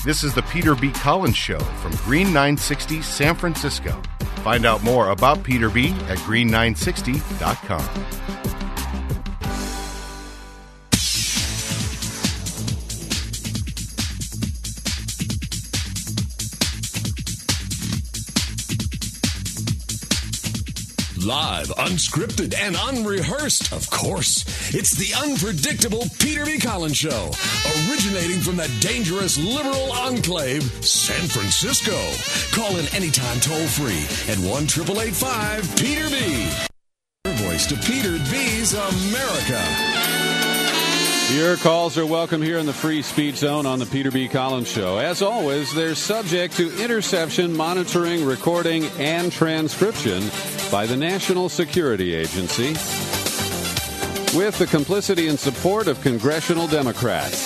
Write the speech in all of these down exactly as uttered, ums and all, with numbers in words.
This is the Peter B. Collins Show from Green nine sixty San Francisco. Find out more about Peter B. at green nine sixty dot com. Live, unscripted, and unrehearsed, of course. It's the unpredictable Peter B. Collins Show, originating from the dangerous liberal enclave, San Francisco. Call in anytime toll-free at one eight eight eight five Peter B. Your voice to Peter B's America. Your calls are welcome here in the Free Speech Zone on the Peter B. Collins Show. As always, they're subject to interception, monitoring, recording, and transcription by the National Security Agency with the complicity and support of congressional Democrats.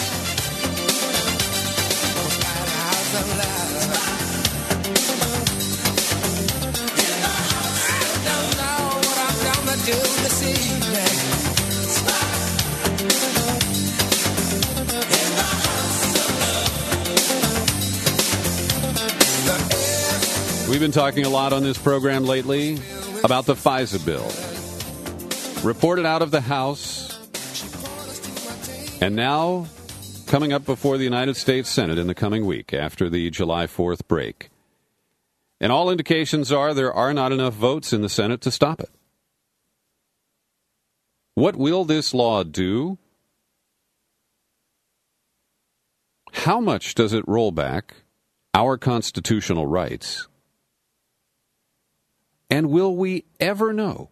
We've been talking a lot on this program lately about the FISA bill. Reported out of the House, and now coming up before the United States Senate in the coming week after the July fourth break. And all indications are there are not enough votes in the Senate to stop it. What will this law do? How much does it roll back our constitutional rights? And will we ever know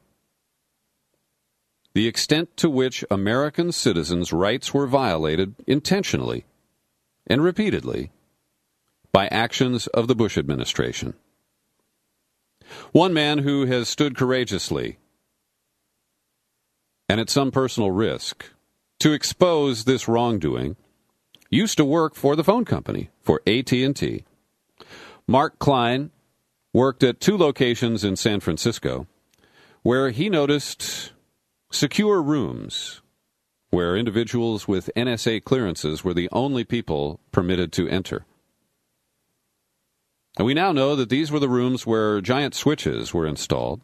the extent to which American citizens' rights were violated intentionally and repeatedly by actions of the Bush administration? One man who has stood courageously and at some personal risk to expose this wrongdoing used to work for the phone company, for A T and T. Mark Klein worked at two locations in San Francisco where he noticed secure rooms where individuals with N S A clearances were the only people permitted to enter. And we now know that these were the rooms where giant switches were installed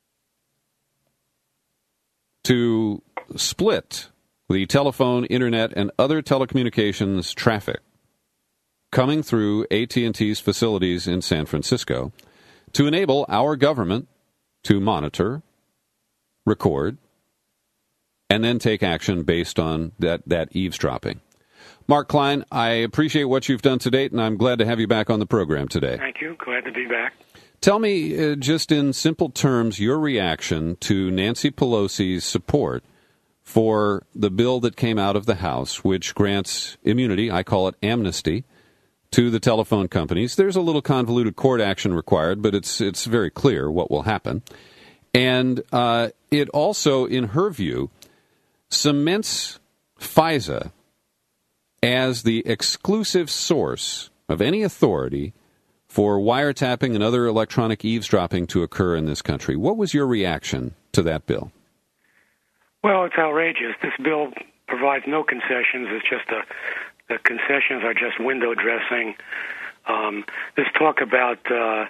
to split the telephone, internet, and other telecommunications traffic coming through A T and T's facilities in San Francisco to enable our government to monitor, record, and then take action based on that, that eavesdropping. Mark Klein, I appreciate what you've done to date, and I'm glad to have you back on the program today. Thank you. Glad to be back. Tell me, uh, just in simple terms, your reaction to Nancy Pelosi's support for the bill that came out of the House, which grants immunity, I call it amnesty, to the telephone companies. There's a little convoluted court action required, but it's it's very clear what will happen. And uh, it also, in her view, cements FISA as the exclusive source of any authority for wiretapping and other electronic eavesdropping to occur in this country. What was your reaction to that bill? Well, it's outrageous. This bill provides no concessions. It's just a The concessions are just window dressing. Um, this talk about uh,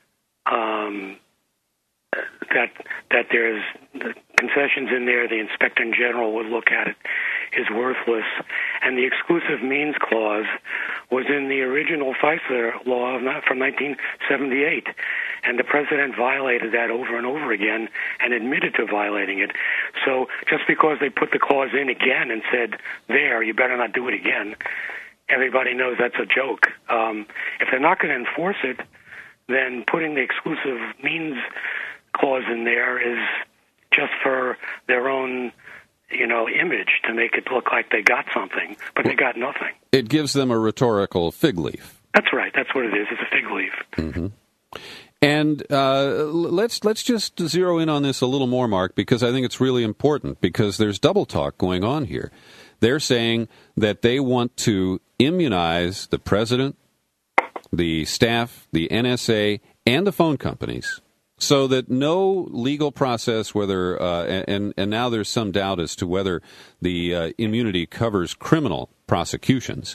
um, that that there's the concessions in there, the Inspector General would look at it, is worthless. And the exclusive means clause was in the original FISA law from nineteen seventy-eight. And the president violated that over and over again and admitted to violating it. So just because they put the clause in again and said, there, you better not do it again, everybody knows that's a joke. Um, if they're not going to enforce it, then putting the exclusive means clause in there is just for their own, you know, image to make it look like they got something, but they got nothing. It gives them a rhetorical fig leaf. That's right. That's what it is. It's a fig leaf. Mm-hmm. And uh, let's let's just zero in on this a little more, Mark, because I think it's really important, because there's double talk going on here. They're saying that they want to immunize the president, the staff, the N S A, and the phone companies, so that no legal process, whether uh, and and now there's some doubt as to whether the uh, immunity covers criminal prosecutions.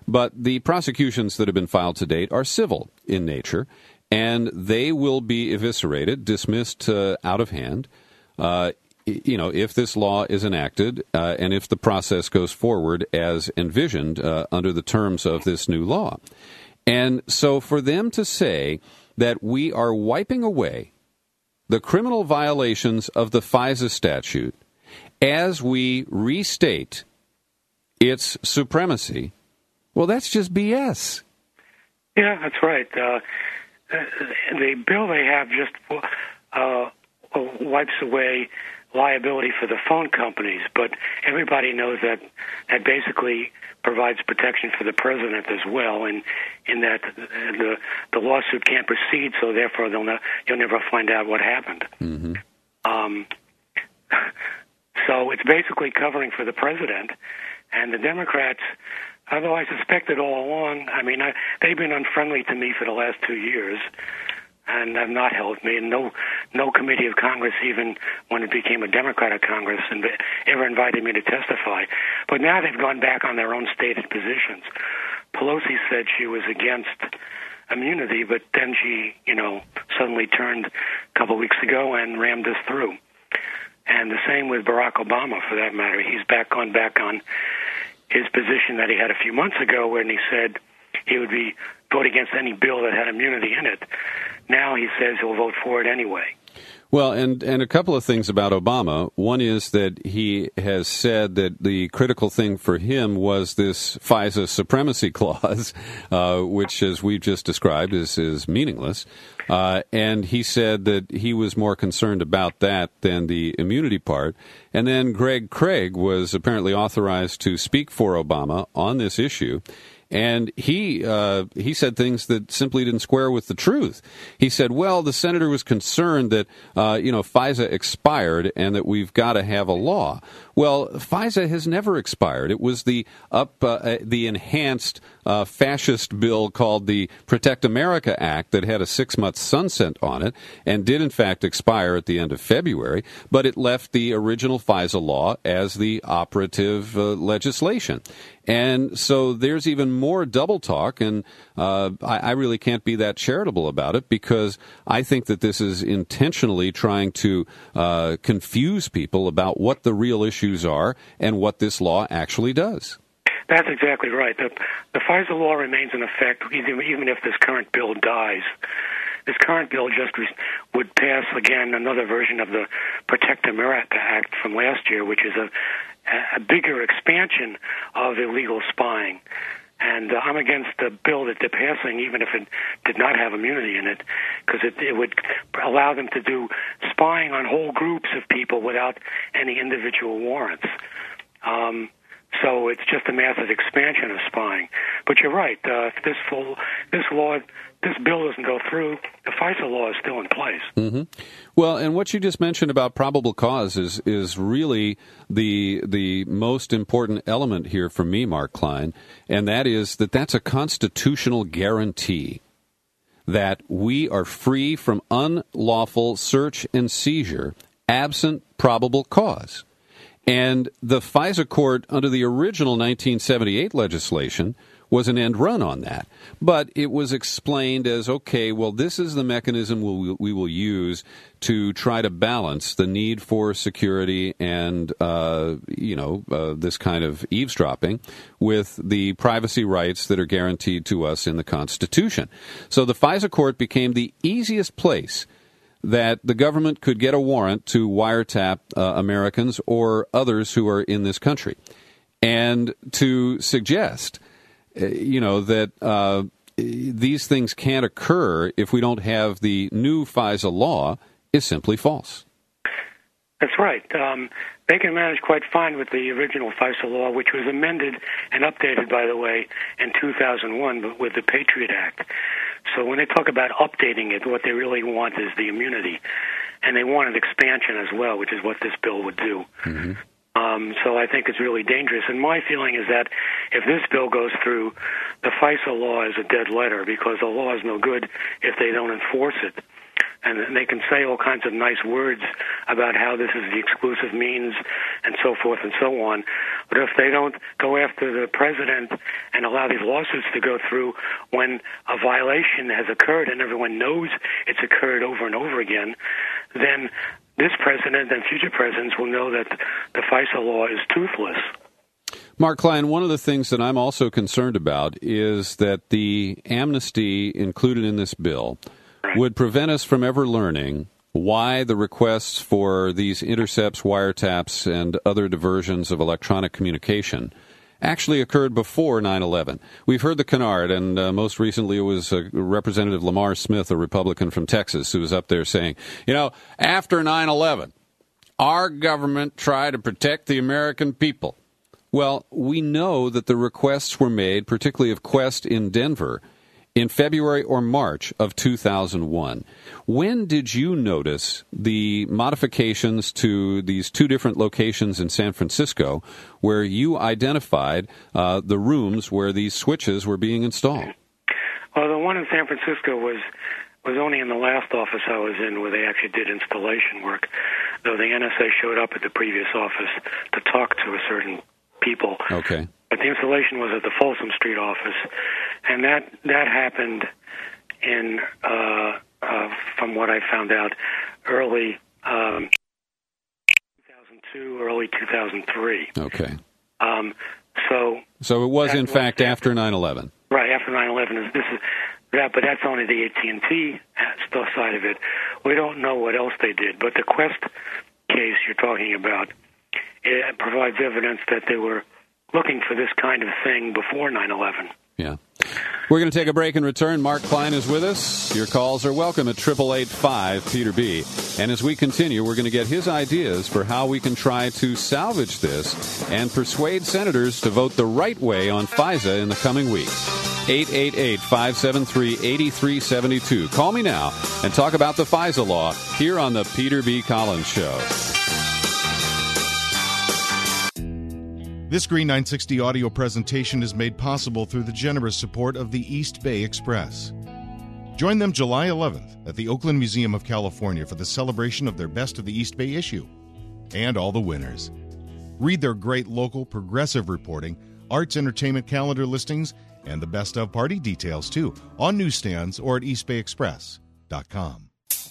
But the prosecutions that have been filed to date are civil in nature, and they will be eviscerated, dismissed uh, out of hand, uh, you know, if this law is enacted uh, and if the process goes forward as envisioned uh, under the terms of this new law. And so for them to say that we are wiping away the criminal violations of the FISA statute as we restate its supremacy, well, that's just B S. Yeah, that's right. Uh, the bill they have just uh, wipes away liability for the phone companies, but everybody knows that that basically provides protection for the president as well, and in that the the lawsuit can't proceed, so therefore they'll ne- you'll never find out what happened. Mm-hmm. Um, so it's basically covering for the president, and the Democrats, although I suspected all along, I mean, I, they've been unfriendly to me for the last two years. And have not helped me, and no no committee of Congress, even when it became a Democratic Congress, and ever invited me to testify. But now they've gone back on their own stated positions. Pelosi said she was against immunity, but then she, you know, suddenly turned a couple of weeks ago and rammed this through. And the same with Barack Obama, for that matter. He's back gone back on his position that he had a few months ago when he said he would be vote against any bill that had immunity in it. Now he says he'll vote for it anyway. Well, and, and a couple of things about Obama. One is that he has said that the critical thing for him was this FISA supremacy clause, uh, which, as we've just described, is, is meaningless. Uh, and he said that he was more concerned about that than the immunity part. And then Greg Craig was apparently authorized to speak for Obama on this issue. And he uh, he said things that simply didn't square with the truth. He said, well, the senator was concerned that, uh, you know, FISA expired and that we've got to have a law. Well, FISA has never expired. It was the up uh, the enhanced uh, fascist bill called the Protect America Act that had a six-month sunset on it and did, in fact, expire at the end of February, but it left the original FISA law as the operative uh, legislation. And so there's even more double talk, and uh, I, I really can't be that charitable about it because I think that this is intentionally trying to uh, confuse people about what the real issues are and what this law actually does. That's exactly right. The, the FISA law remains in effect even, even if this current bill dies. This current bill just re- would pass, again, another version of the Protect America Act from last year, which is a a bigger expansion of illegal spying. And uh, I'm against the bill that they're passing, even if it did not have immunity in it, because it, it would allow them to do spying on whole groups of people without any individual warrants. Um, so it's just a massive expansion of spying. But you're right. Uh, if this full, this law, this bill doesn't go through, the FISA law is still in place. Mm-hmm. Well, and what you just mentioned about probable cause is is really the the most important element here for me, Mark Klein, and that is that that's a constitutional guarantee that we are free from unlawful search and seizure absent probable cause. And the FISA court, under the original nineteen seventy-eight legislation, was an end run on that. But it was explained as, okay, well, this is the mechanism we'll, we will use to try to balance the need for security and, uh, you know, uh, this kind of eavesdropping with the privacy rights that are guaranteed to us in the Constitution. So the FISA court became the easiest place that the government could get a warrant to wiretap uh, Americans or others who are in this country. And to suggest, uh, you know, that uh, these things can't occur if we don't have the new FISA law is simply false. That's right. Um, they can manage quite fine with the original FISA law, which was amended and updated, by the way, in two thousand one with the Patriot Act. So when they talk about updating it, what they really want is the immunity. And they want an expansion as well, which is what this bill would do. Mm-hmm. Um, so I think it's really dangerous. And my feeling is that if this bill goes through, the FISA law is a dead letter because the law is no good if they don't enforce it. And they can say all kinds of nice words about how this is the exclusive means and so forth and so on. But if they don't go after the president and allow these lawsuits to go through when a violation has occurred and everyone knows it's occurred over and over again, then this president and future presidents will know that the FISA law is toothless. Mark Klein, one of the things that I'm also concerned about is that the amnesty included in this bill right. would prevent us from ever learning why the requests for these intercepts, wiretaps, and other diversions of electronic communication actually occurred before nine eleven. We've heard the canard, and uh, most recently it was uh, Representative Lamar Smith, a Republican from Texas, who was up there saying, you know, after nine eleven, our government tried to protect the American people. Well, we know that the requests were made, particularly of Quest in Denver, in February or March of two thousand one. When did you notice the modifications to these two different locations in San Francisco where you identified uh, the rooms where these switches were being installed? Well, the one in San Francisco was was only in the last office I was in where they actually did installation work, though the N S A showed up at the previous office to talk to a certain people. Okay. But the installation was at the Folsom Street office, and that that happened in, uh, uh, from what I found out, early um, two thousand two, early two thousand three. Okay. Um, so. So it was in fact was after nine eleven. Right after nine eleven. This is that, but that's only the A T and T side of it. We don't know what else they did, but the Quest case you're talking about, it provides evidence that they were looking for this kind of thing before nine eleven. Yeah. We're going to take a break and return. Mark Klein is with us. Your calls are welcome at eight eight eight five Peter B. And as we continue, we're going to get his ideas for how we can try to salvage this and persuade senators to vote the right way on FISA in the coming weeks. eight eight eight, five seven three, eight three seven two. Call me now and talk about the FISA law here on the Peter B. Collins Show. This Green nine sixty audio presentation is made possible through the generous support of the East Bay Express. Join them July eleventh at the Oakland Museum of California for the celebration of their Best of the East Bay issue and all the winners. Read their great local progressive reporting, arts entertainment calendar listings, and the best of party details, too, on newsstands or at east bay express dot com.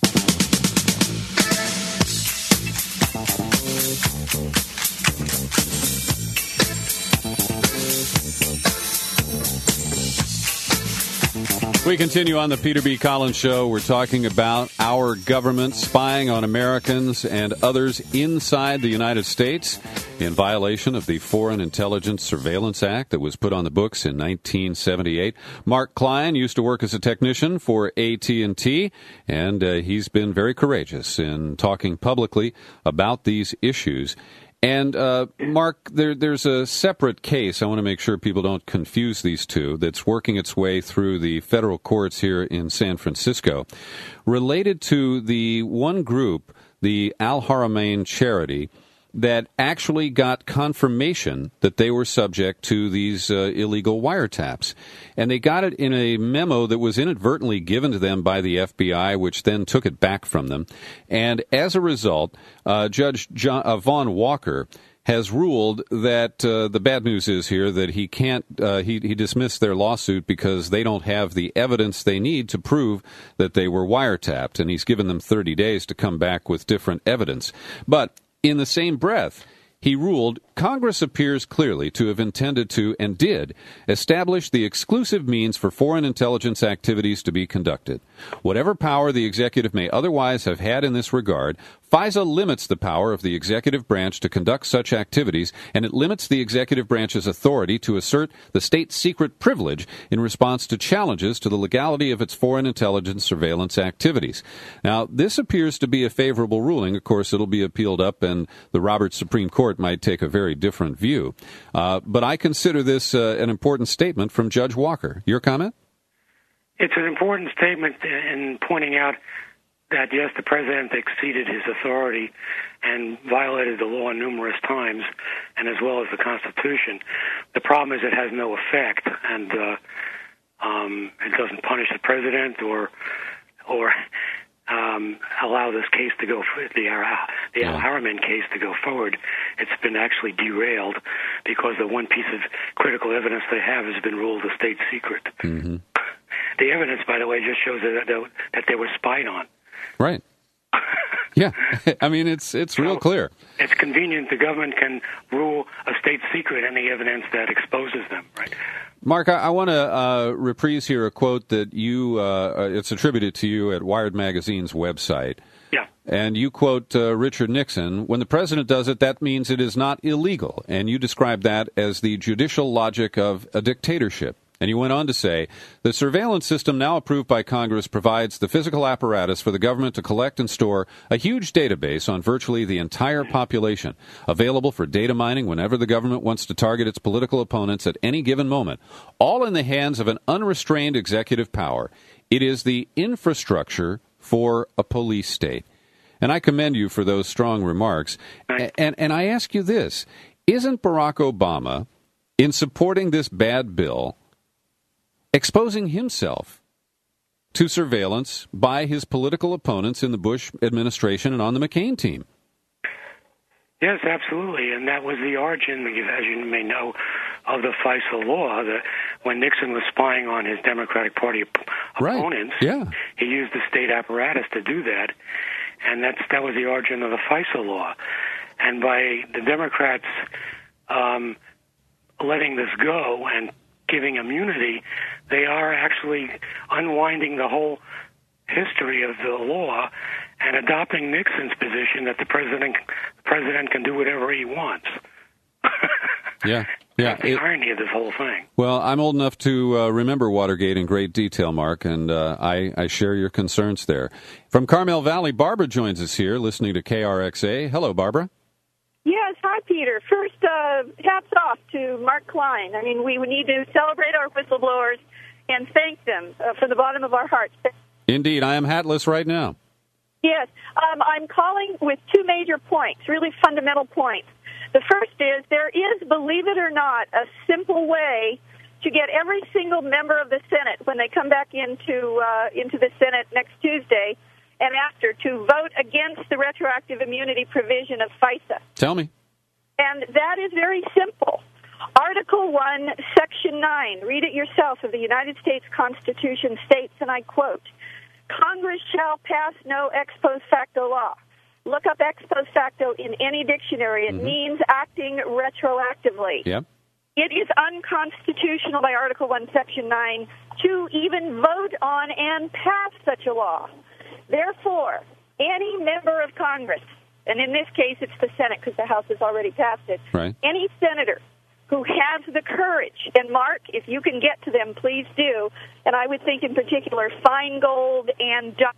We continue on the Peter B. Collins Show. We're talking about our government spying on Americans and others inside the United States in violation of the Foreign Intelligence Surveillance Act that was put on the books in nineteen seventy-eight. Mark Klein used to work as a technician for A T and T, and uh, he's been very courageous in talking publicly about these issues. And, uh, Mark, there, there's a separate case, I want to make sure people don't confuse these two, that's working its way through the federal courts here in San Francisco, related to the one group, the Al Haramain Charity, that actually got confirmation that they were subject to these uh, illegal wiretaps. And they got it in a memo that was inadvertently given to them by the F B I, which then took it back from them. And as a result, uh, Judge John, uh, Vaughn Walker has ruled that uh, the bad news is here that he can't, uh, he, he dismissed their lawsuit because they don't have the evidence they need to prove that they were wiretapped. And he's given them thirty days to come back with different evidence. But in the same breath, he ruled Congress appears clearly to have intended to, and did, establish the exclusive means for foreign intelligence activities to be conducted. Whatever power the executive may otherwise have had in this regard, FISA limits the power of the executive branch to conduct such activities, and it limits the executive branch's authority to assert the state secret privilege in response to challenges to the legality of its foreign intelligence surveillance activities. Now, this appears to be a favorable ruling. Of course, it'll be appealed up, and the Roberts Supreme Court might take a very different view. Uh, but I consider this uh, an important statement from Judge Walker. Your comment? It's an important statement in pointing out that, yes, the president exceeded his authority and violated the law numerous times, and as well as the Constitution. The problem is it has no effect, and uh, um, it doesn't punish the president or or um, allow this case to go, the, the Yeah. Al Harriman case to go forward. It's been actually derailed because the one piece of critical evidence they have has been ruled a state secret. Mm-hmm. The evidence, by the way, just shows that they, that they were spied on. Right. Yeah. I mean, it's it's real So, clear. It's convenient the government can rule a state secret any evidence that exposes them, right? Mark, I, I want to uh, reprise here a quote that you, uh, it's attributed to you at Wired Magazine's website. Yeah. And you quote uh, Richard Nixon, "When the president does it, that means it is not illegal." And you describe that as the judicial logic of a dictatorship. And you went on to say, "The surveillance system now approved by Congress provides the physical apparatus for the government to collect and store a huge database on virtually the entire population, available for data mining whenever the government wants to target its political opponents at any given moment, all in the hands of an unrestrained executive power. It is the infrastructure for a police state." And I commend you for those strong remarks. Right. And, and I ask you this, isn't Barack Obama, in supporting this bad bill, exposing himself to surveillance by his political opponents in the Bush administration and on the McCain team? Yes, absolutely, and that was the origin, as you may know, of the FISA law. That when Nixon was spying on his Democratic Party op- Right. opponents, Yeah. he used the state apparatus to do that, and that's that was the origin of the FISA law. And by the Democrats um, letting this go and giving immunity, they are actually unwinding the whole history of the law and adopting Nixon's position that the president the president can do whatever he wants. Yeah, yeah. That's the It- irony of this whole thing. well, I'm old enough to uh, remember Watergate in great detail, Mark, and uh, I, I share your concerns there. From Carmel Valley, Barbara joins us here, listening to K R X A. Hello, Barbara. Yes, hi, Peter. First, uh, hats off to Mark Klein. I mean, we need to celebrate our whistleblowers and thank them uh, from the bottom of our hearts. Indeed, I am hatless right now. Yes, um, I'm calling with two major points, really fundamental points. The first is there is, believe it or not, a simple way to get every single member of the Senate, when they come back into uh, into the Senate next Tuesday and after, to vote against the retroactive immunity provision of FISA. Tell me. And that is very simple. Article one, Section nine, read it yourself, of the United States Constitution states, and I quote, "Congress shall pass no ex post facto law." Look up ex post facto in any dictionary. It mm-hmm. means acting retroactively. Yep. It is unconstitutional by Article one, Section nine to even vote on and pass such a law. Therefore, any member of Congress, and in this case it's the Senate because the House has already passed it, right. any senator who has the courage, and Mark, if you can get to them, please do, and I would think in particular Feingold and John.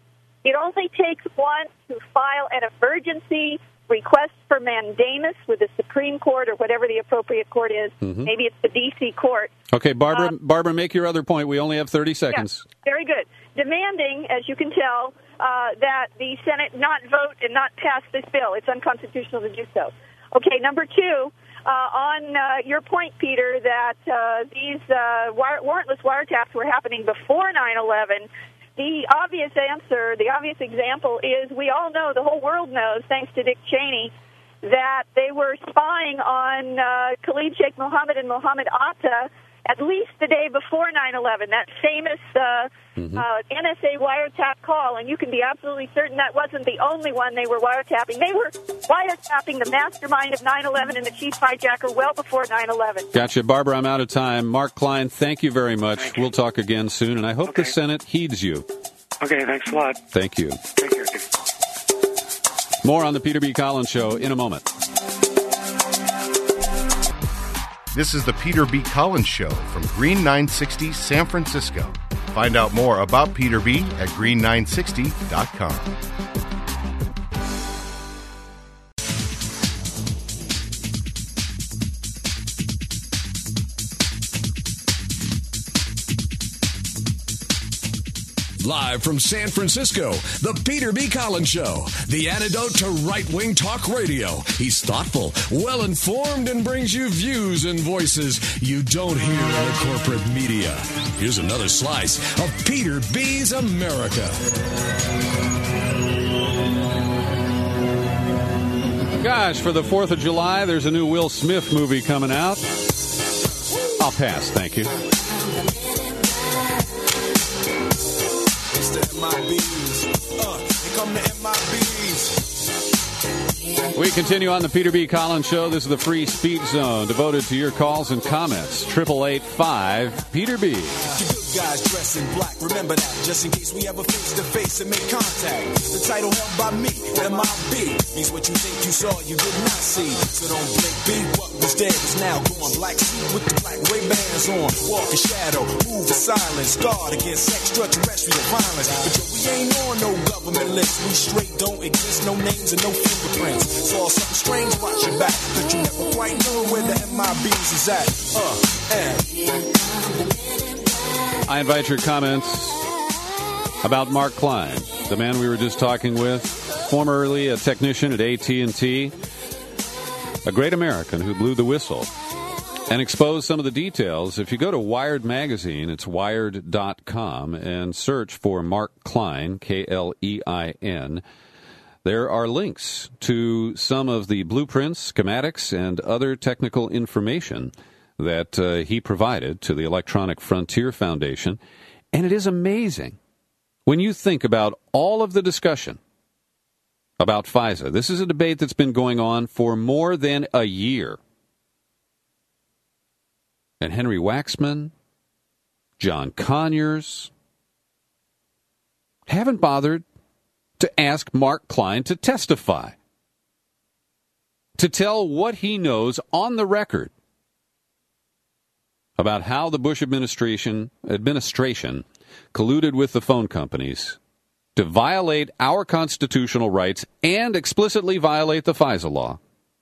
It only takes one to file an emergency request for mandamus with the Supreme Court or whatever the appropriate court is. Mm-hmm. Maybe it's the D C court. Okay, Barbara, um, Barbara, make your other point. We only have thirty seconds. Yeah, very good. Demanding, as you can tell, uh, that the Senate not vote and not pass this bill. It's unconstitutional to do so. Okay, number two, uh, on uh, your point, Peter, that uh, these uh, wire- warrantless wiretaps were happening before nine eleven, the obvious answer, the obvious example is we all know, the whole world knows, thanks to Dick Cheney, that they were spying on uh, Khalid Sheikh Mohammed and Mohammed Atta at least the day before nine eleven, that famous uh, mm-hmm. uh, N S A wiretap call, and you can be absolutely certain that wasn't the only one they were wiretapping. They were wiretapping the mastermind of nine eleven and the chief hijacker well before nine eleven. Gotcha. Barbara, I'm out of time. Mark Klein, thank you very much. We'll talk again soon, and I hope okay. the Senate heeds you. Okay, thanks a lot. Thank you. Take care. More on the Peter B. Collins Show in a moment. This is the Peter B. Collins Show from Green nine sixty San Francisco. Find out more about Peter B. at green nine sixty dot com. Live from San Francisco, The Peter B. Collins Show, the antidote to right-wing talk radio. He's thoughtful, well-informed, and brings you views and voices you don't hear in the corporate media. Here's another slice of Peter B's America. Gosh, for the fourth of July, there's a new Will Smith movie coming out. I'll pass, thank you. We continue on the Peter B. Collins Show. This is the Free Speech Zone, devoted to your calls and comments. triple eight five Peter B. Guys dressed in black, remember that, just in case we ever face to face and make contact. The title held by me, M I B, means what you think you saw, you did not see. So don't blink, be what was dead is now gone. Black suit with the black Ray-Bans on, walk in shadow, move in silence, guard against extraterrestrial violence. But yo, we ain't on no government list, we straight don't exist, no names and no fingerprints. Saw something strange, watch your back, but you never quite know where the M I Bs is at. Uh, and I invite your comments about Mark Klein, the man we were just talking with, formerly a technician at A T and T, a great American who blew the whistle and exposed some of the details. If you go to Wired Magazine, it's wired dot com, and search for Mark Klein, K L E I N, there are links to some of the blueprints, schematics, and other technical information that uh, he provided to the Electronic Frontier Foundation. And it is amazing when you think about all of the discussion about FISA. This is a debate that's been going on for more than a year. And Henry Waxman, John Conyers, haven't bothered to ask Mark Klein to testify, to tell what he knows on the record about how the Bush administration administration colluded with the phone companies to violate our constitutional rights and explicitly violate the FISA law.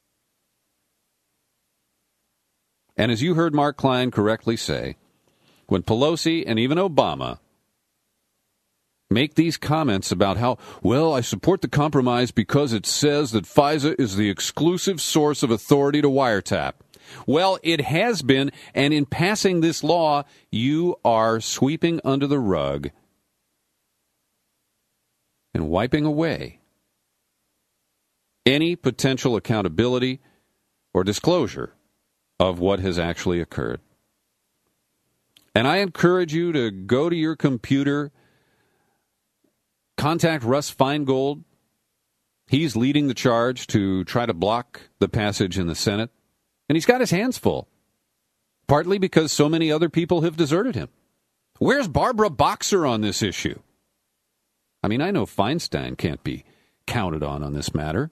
And as you heard Mark Klein correctly say, when Pelosi and even Obama make these comments about how, well, I support the compromise because it says that FISA is the exclusive source of authority to wiretap. Well, it has been, and in passing this law, you are sweeping under the rug and wiping away any potential accountability or disclosure of what has actually occurred. And I encourage you to go to your computer, contact Russ Feingold. He's leading the charge to try to block the passage in the Senate. And he's got his hands full, partly because so many other people have deserted him. Where's Barbara Boxer on this issue? I mean, I know Feinstein can't be counted on on this matter.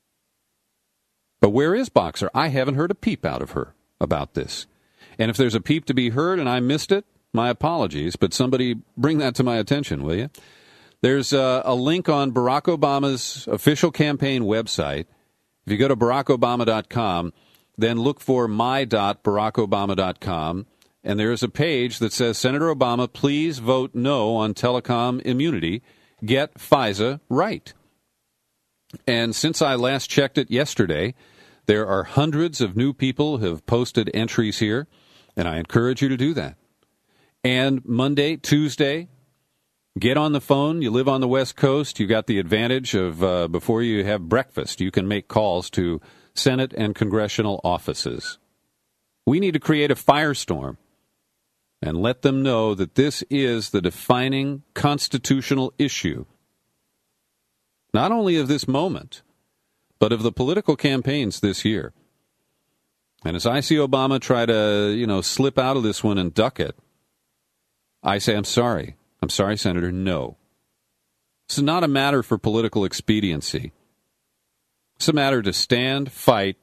But where is Boxer? I haven't heard a peep out of her about this. And if there's a peep to be heard and I missed it, my apologies, but somebody bring that to my attention, will you? There's a, a link on Barack Obama's official campaign website. If you go to barack obama dot com, then look for my dot barack obama dot com, and there is a page that says, Senator Obama, please vote no on telecom immunity. Get FISA right. And since I last checked it yesterday, there are hundreds of new people who have posted entries here, and I encourage you to do that. And Monday, Tuesday, get on the phone. You live on the West Coast. You got the advantage of uh, before you have breakfast, you can make calls to Senate and congressional offices. We need to create a firestorm and let them know that this is the defining constitutional issue, not only of this moment, but of the political campaigns this year. And as I see Obama try to, you know, slip out of this one and duck it, I say, I'm sorry. I'm sorry, Senator, no. This is not a matter for political expediency. It's a matter to stand, fight,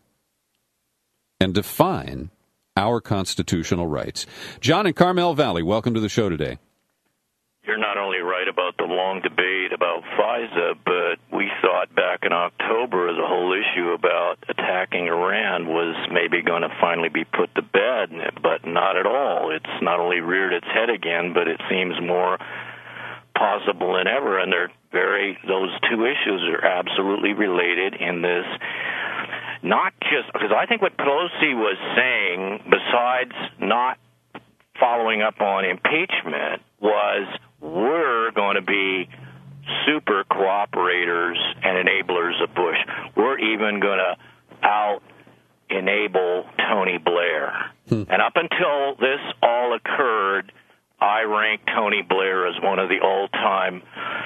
and define our constitutional rights. John in Carmel Valley, welcome to the show today. You're not only right about the long debate about FISA, but we thought back in October the whole issue about attacking Iran was maybe going to finally be put to bed, but not at all. It's not only reared its head again, but it seems more possible than ever, and they're very, those two issues are absolutely related in this. Not just, because I think what Pelosi was saying, besides not following up on impeachment, was we're going to be super cooperators and enablers of Bush. We're even going to out-enable Tony Blair. Hmm. And up until this all occurred, I ranked Tony Blair as one of the all-time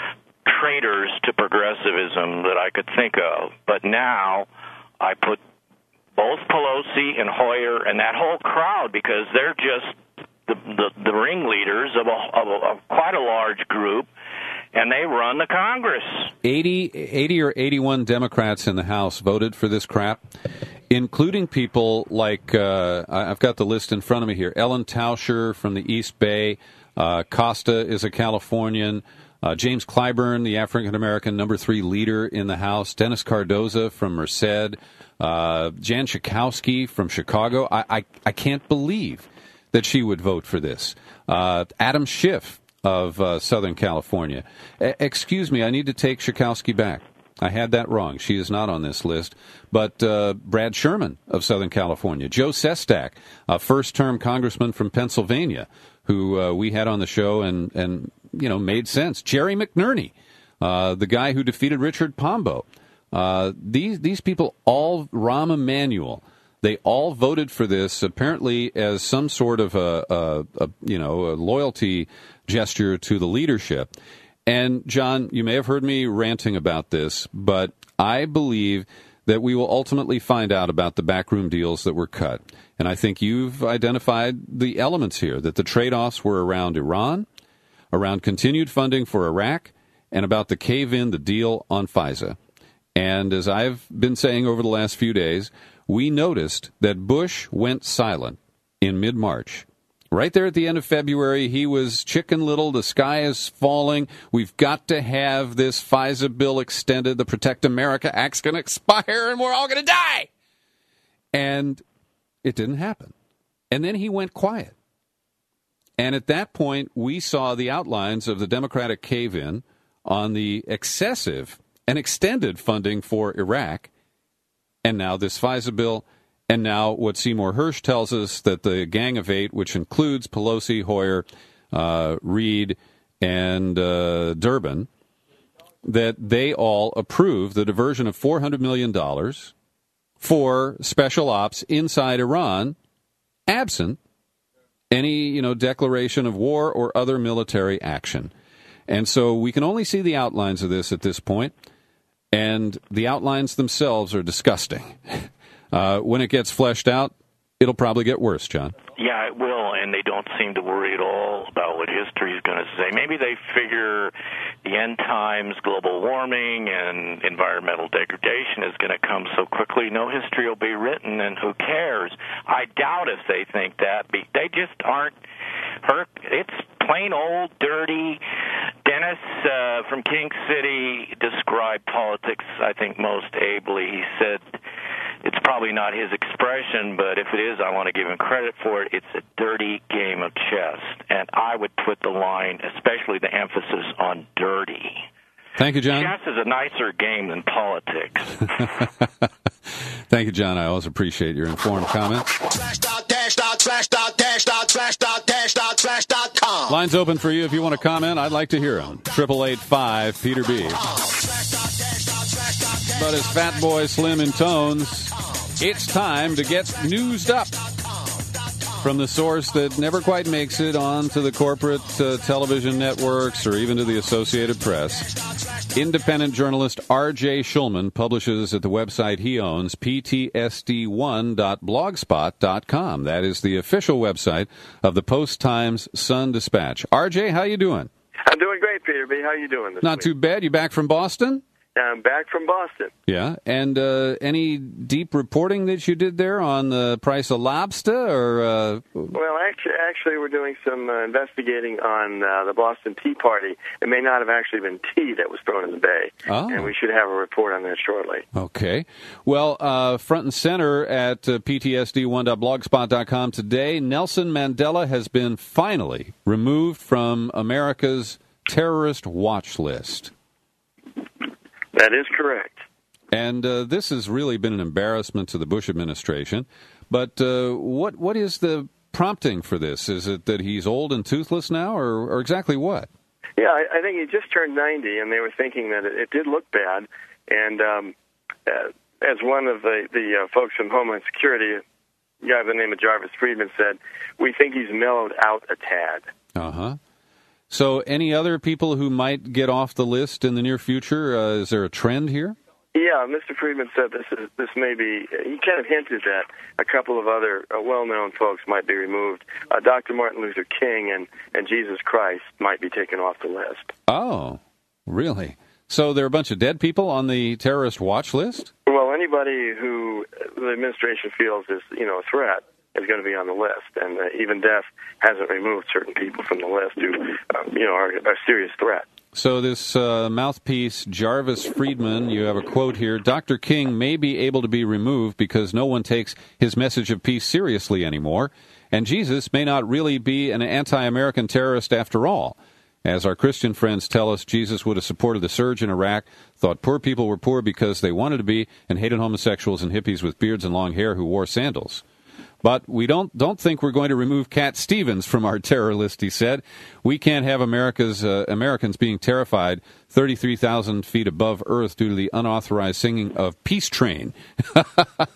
traitors to progressivism that I could think of. But now I put both Pelosi and Hoyer and that whole crowd, because they're just the, the, the ringleaders of, a, of, a, of quite a large group, and they run the Congress. eighty, eighty or eighty-one Democrats in the House voted for this crap, including people like, uh, I've got the list in front of me here, Ellen Tauscher from the East Bay, uh, Costa is a Californian, uh, James Clyburn, the African-American number three leader in the House, Dennis Cardoza from Merced, uh, Jan Schakowsky from Chicago. I, I, I can't believe that she would vote for this. Uh, Adam Schiff of uh, Southern California. E- excuse me, I need to take Schakowsky back. I had that wrong. She is not on this list. But uh, Brad Sherman of Southern California, Joe Sestak, a first-term congressman from Pennsylvania, who uh, we had on the show and, and you know, made sense. Jerry McNerney, uh, the guy who defeated Richard Pombo. Uh, these these people all, Rahm Emanuel, they all voted for this apparently as some sort of a, a, a you know a loyalty gesture to the leadership. And John, you may have heard me ranting about this, but I believe that we will ultimately find out about the backroom deals that were cut. And I think you've identified the elements here, that the trade-offs were around Iran, around continued funding for Iraq, and about the cave-in, the deal on FISA. And as I've been saying over the last few days, we noticed that Bush went silent in mid-March. Right there at the end of February, he was Chicken Little, the sky is falling, we've got to have this FISA bill extended, the Protect America Act's going to expire, and we're all going to die. And it didn't happen. And then he went quiet. And at that point, we saw the outlines of the Democratic cave-in on the excessive and extended funding for Iraq, and now this FISA bill, and now what Seymour Hersh tells us, that the Gang of Eight, which includes Pelosi, Hoyer, uh, Reid, and uh, Durbin, that they all approve the diversion of four hundred million dollars for special ops inside Iran, absent any, you know, declaration of war or other military action. And so we can only see the outlines of this at this point, and the outlines themselves are disgusting. Uh, when it gets fleshed out, it'll probably get worse, John. Yeah, it will, and they don't seem to worry at all about what history is going to say. Maybe they figure the end times, global warming, and environmental degradation is going to come so quickly, no history will be written, and who cares? I doubt if they think that. They just aren't. Her, it's plain old, dirty. Dennis uh, from King City described politics, I think, most ably. He said, it's probably not his expression, but if it is, I want to give him credit for it. It's a dirty game of chess, and I would put the line, especially the emphasis on dirty. Thank you, John. Chess is a nicer game than politics. Thank you, John. I always appreciate your informed comments. Lines open for you if you want to comment. I'd like to hear them. Triple eight five Peter B. But as Fat Boy Slim intones, it's time to get newsed up from the source that never quite makes it onto the corporate uh, television networks or even to the Associated Press. Independent journalist R J Shulman publishes at the website he owns, P T S D one dot blogspot dot com. That is the official website of the Post-Times Sun-Dispatch. R J, how you doing? I'm doing great, Peter B. How you doing this Not week? too bad. You back from Boston? I'm back from Boston. Yeah, and uh, any deep reporting that you did there on the price of lobster? Or uh... Well, actually, actually, we're doing some uh, investigating on uh, the Boston Tea Party. It may not have actually been tea that was thrown in the bay, oh. and we should have a report on that shortly. Okay. Well, uh, front and center at uh, P T S D one dot blogspot dot com today, Nelson Mandela has been finally removed from America's terrorist watch list. That is correct. And uh, this has really been an embarrassment to the Bush administration. But uh, what what is the prompting for this? Is it that he's old and toothless now, or, or exactly what? Yeah, I, I think he just turned ninety, and they were thinking that it, it did look bad. And um, uh, as one of the, the uh, folks from Homeland Security, a guy by the name of Jarvis Friedman, said, we think he's mellowed out a tad. Uh-huh. So any other people who might get off the list in the near future? Uh, is there a trend here? Yeah, Mister Friedman said this is this may be, he kind of hinted that a couple of other uh, well-known folks might be removed. Uh, Doctor Martin Luther King and, and Jesus Christ might be taken off the list. Oh, really? So there are a bunch of dead people on the terrorist watch list? Well, anybody who the administration feels is, you know, a threat is going to be on the list. And uh, even death hasn't removed certain people from the list who, um, you know, are a serious threat. So this uh, mouthpiece, Jarvis Friedman, you have a quote here, Doctor King may be able to be removed because no one takes his message of peace seriously anymore, and Jesus may not really be an anti-American terrorist after all. As our Christian friends tell us, Jesus would have supported the surge in Iraq, thought poor people were poor because they wanted to be, and hated homosexuals and hippies with beards and long hair who wore sandals. But we don't don't think we're going to remove Cat Stevens from our terror list, he said. We can't have America's uh, Americans being terrified thirty-three thousand feet above Earth due to the unauthorized singing of Peace Train. Yeah,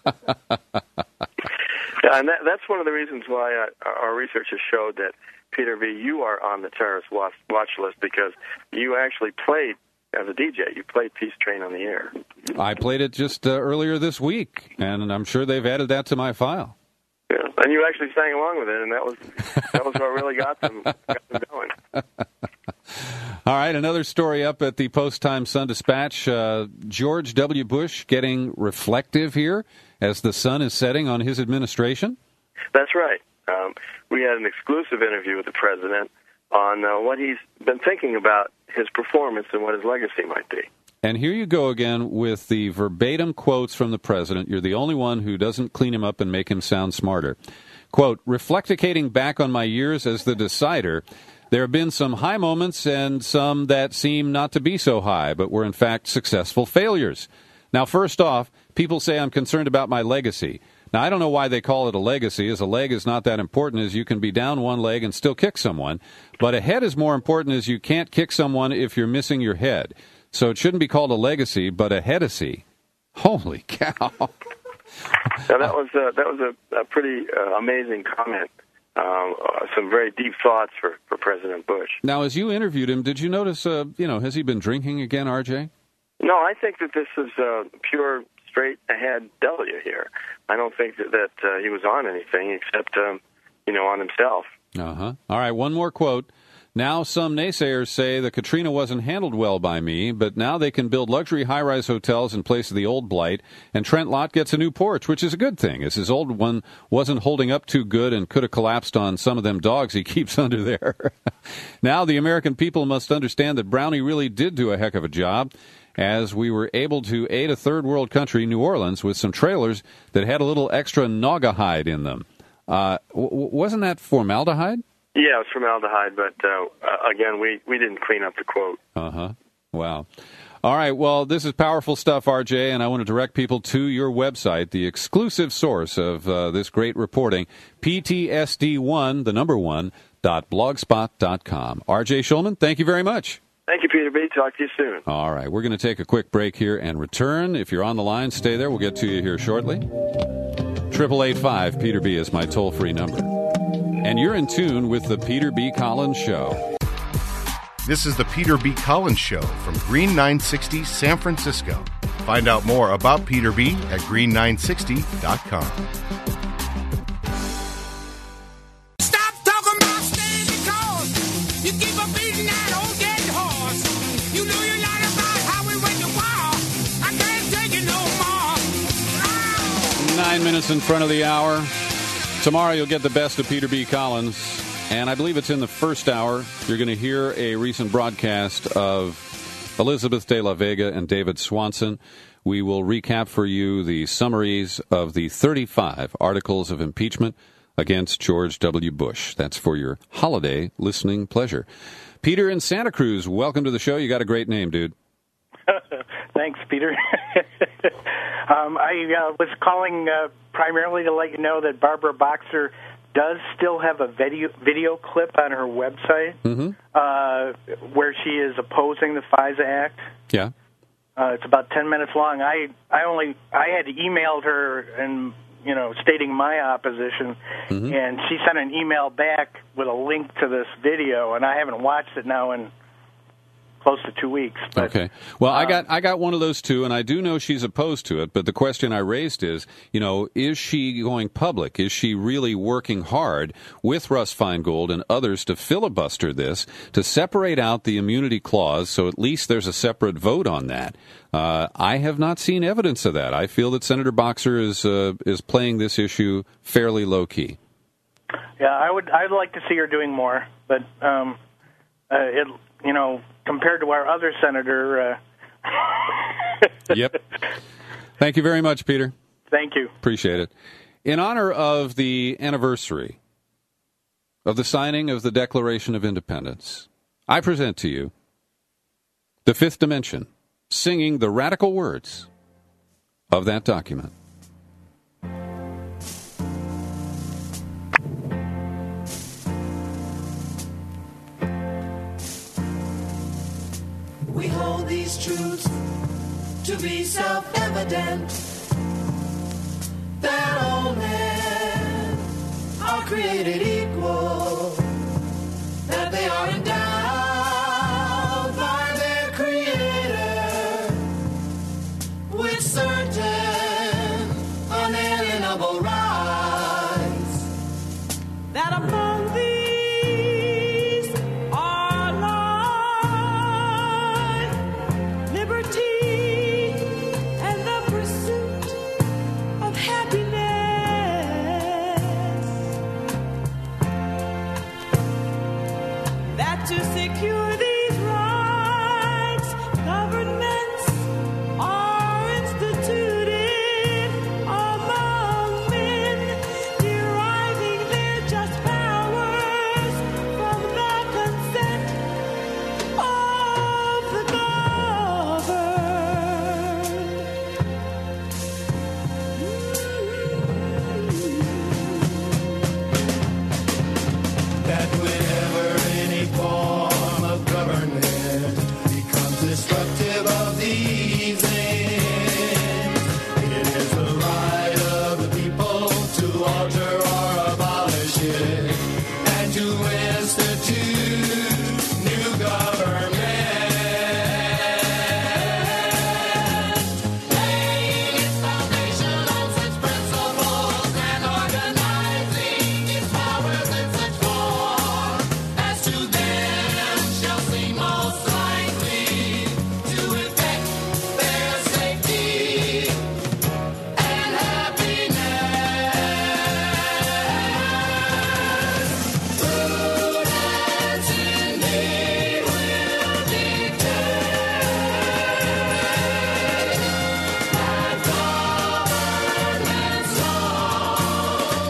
and that, that's one of the reasons why uh, our research has showed that, Peter V., you are on the terrorist watch, watch list because you actually played, as a D J, you played Peace Train on the air. I played it just uh, earlier this week, and I'm sure they've added that to my file. Yeah, and you actually sang along with it, and that was that was what really got them, got them going. All right, another story up at the Post-Time Sun-Dispatch. Uh, George W. Bush getting reflective here as the sun is setting on his administration? That's right. Um, we had an exclusive interview with the president on uh, what he's been thinking about his performance and what his legacy might be. And here you go again with the verbatim quotes from the president. You're the only one who doesn't clean him up and make him sound smarter. Quote, reflecticating back on my years as the decider, there have been some high moments and some that seem not to be so high, but were in fact successful failures. Now, first off, people say I'm concerned about my legacy. Now, I don't know why they call it a legacy, as a leg is not that important, as you can be down one leg and still kick someone. But a head is more important, as you can't kick someone if you're missing your head. So it shouldn't be called a legacy, but a headacy. Holy cow. Now, that was, uh, that was a, a pretty uh, amazing comment. Um, uh, some very deep thoughts for, for President Bush. Now, as you interviewed him, did you notice, uh, you know, has he been drinking again, R J? No, I think that this is uh, pure straight-ahead W here. I don't think that, that uh, he was on anything except, um, you know, on himself. Uh-huh. All right, one more quote. Now some naysayers say the Katrina wasn't handled well by me, but now they can build luxury high-rise hotels in place of the old blight, and Trent Lott gets a new porch, which is a good thing, as his old one wasn't holding up too good and could have collapsed on some of them dogs he keeps under there. Now the American people must understand that Brownie really did do a heck of a job, as we were able to aid a third-world country, New Orleans, with some trailers that had a little extra naugahyde in them. Uh, w- wasn't that formaldehyde? Yeah, it was formaldehyde, but uh, again, we, we didn't clean up the quote. Uh-huh. Wow. All right, well, this is powerful stuff, R J, and I want to direct people to your website, the exclusive source of uh, this great reporting, P T S D one, the number one, dot blogspot dot com. R J Schulman, thank you very much. Thank you, Peter B. Talk to you soon. All right, we're going to take a quick break here and return. If you're on the line, stay there. We'll get to you here shortly. eight eight eight five, Peter B. is my toll-free number. And you're in tune with the Peter B. Collins Show. This is the Peter B. Collins Show from Green nine sixty San Francisco. Find out more about Peter B. at green nine sixty dot com. Stop talking about staying because you keep on beating that old dead horse. You know you're not about how we went to war. I can't take it no more. Oh. Nine minutes in front of the hour. Tomorrow you'll get the best of Peter B. Collins, and I believe it's in the first hour. You're going to hear a recent broadcast of Elizabeth de la Vega and David Swanson. We will recap for you the summaries of the thirty-five articles of impeachment against George W. Bush. That's for your holiday listening pleasure. Peter in Santa Cruz, welcome to the show. You got a great name, dude. Thanks, Peter. um, I uh, was calling uh, primarily to let you know that Barbara Boxer does still have a video video clip on her website mm-hmm. uh, where she is opposing the FISA Act. Yeah. Uh, it's about ten minutes long. I I only I had emailed her and you know stating my opposition, mm-hmm. and she sent an email back with a link to this video, and I haven't watched it now in close to two weeks. But, okay. Well, um, I got I got one of those too, and I do know she's opposed to it. But the question I raised is, you know, is she going public? Is she really working hard with Russ Feingold and others to filibuster this, to separate out the immunity clause, so at least there's a separate vote on that? Uh, I have not seen evidence of that. I feel that Senator Boxer is uh, is playing this issue fairly low key. Yeah, I would. I'd like to see her doing more, but um, uh, it, you know, compared to our other senator. Uh... Yep. Thank you very much, Peter. Thank you. Appreciate it. In honor of the anniversary of the signing of the Declaration of Independence, I present to you the Fifth Dimension, singing the radical words of that document. We hold these truths to be self-evident, that all men are created equal, that they are endowed by their Creator with certain unalienable rights, that among these are life, liberty, and the pursuit of happiness, that to secure these rights, governments are instituted among men, deriving their just powers from the consent of the governed. That whenever any form of government becomes destructive of these ends, it is the right of the people to alter or abolish it and to institute new government. Laying its foundation on such principles and organizing its powers in such form as to them shall seem most likely to effect their safety and happiness. Prudence indeed will dictate that governments long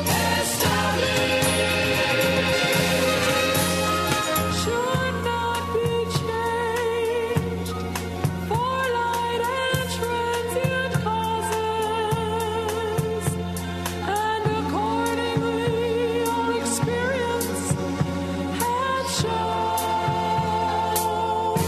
established should not be changed for light and transient causes, and accordingly our experience has shown.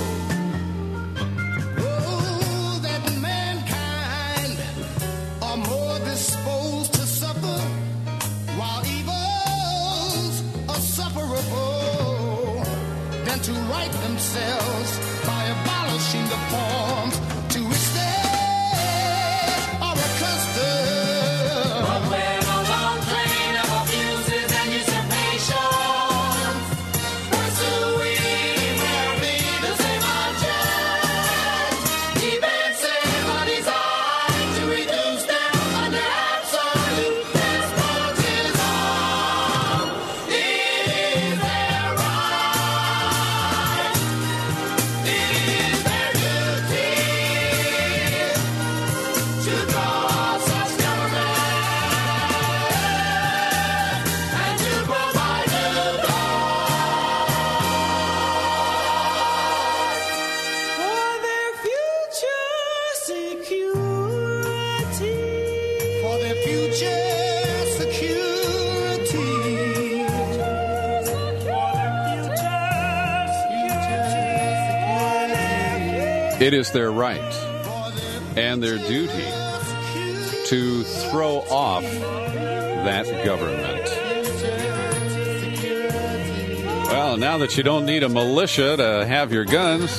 Oh, that mankind are more disposed to suffer while evils are sufferable than to right themselves by abolishing the forms to which they are accustomed. But when a long train of abuses and usurpations pursue, we will be the same object. Events are designed to reduce them under absolute despotism. It is their right, it is their duty. It is their right and their duty to throw off that government. Well, now that you don't need a militia to have your guns,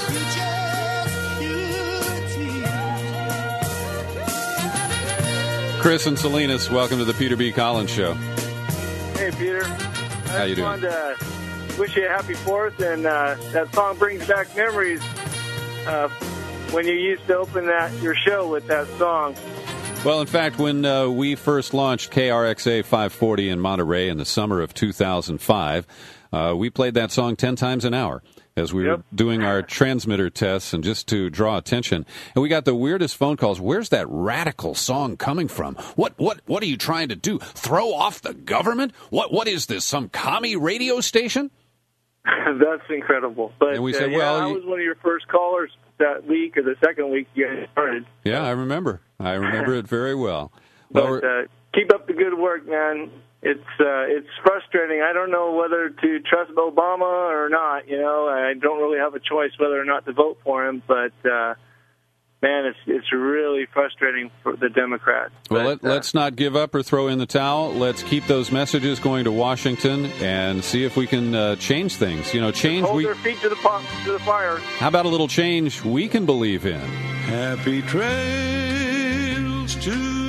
Chris and Salinas, welcome to the Peter B. Collins Show. Hey, Peter. How you I just doing? wanted to wish you a happy Fourth, and uh, that song brings back memories uh, when you used to open that your show with that song. Well, in fact, when uh, we first launched K R X A five forty in Monterey in the summer of two thousand five, uh, we played that song ten times an hour as we Yep. were doing our transmitter tests and just to draw attention. And we got the weirdest phone calls. Where's that radical song coming from? What what what are you trying to do? Throw off the government? What what is this? Some commie radio station? That's incredible. But And we uh, said, yeah, well, I you- was one of your first callers that week or the second week you guys started. Yeah, I remember. I remember it very well. But Well, we're- uh, keep up the good work, man. It's uh, it's frustrating. I don't know whether to trust Obama or not. You know, I don't really have a choice whether or not to vote for him. But uh, man, it's it's really frustrating for the Democrats. Well, But, let, let's not give up or throw in the towel. Let's keep those messages going to Washington and see if we can uh, change things. You know, change hold we. their feet to the po- to the fire. How about a little change we can believe in? Happy trails to you.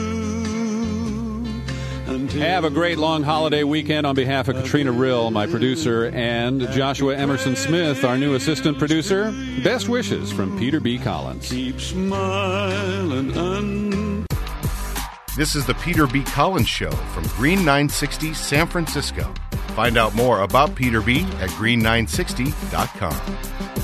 Until Have a great long holiday weekend on behalf of Katrina Rill, my producer, and Joshua Emerson Smith, our new assistant producer. Best wishes from Peter B. Collins. keep smiling un- This is the Peter B. Collins Show from Green nine sixty San Francisco. Find out more about Peter B. at green nine sixty dot com.